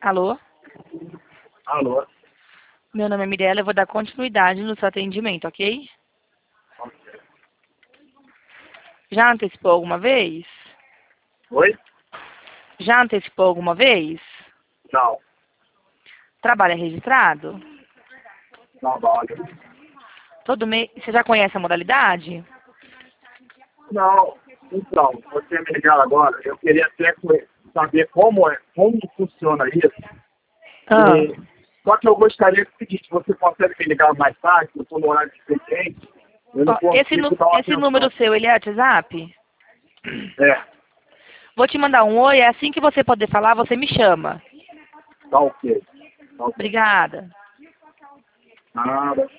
Alô? Alô? Meu nome é Mirella, eu vou dar continuidade no seu atendimento, ok? Já antecipou alguma vez? Oi? Já antecipou alguma vez? Não. Trabalho é registrado? Trabalho. Todo mês. Você já conhece a modalidade? Não. Então, você me ligar agora, eu queria até saber como funciona isso. Ah. Só que eu gostaria do seguinte, você consegue me ligar mais tarde, eu estou no horário de expediente, eu não Ó, consigo dar uma esse atenção. número seu, ele é WhatsApp? É, Vou te mandar um oi, assim que você poder falar, você me chama. tá ok. Tá ok. Obrigada. Nada.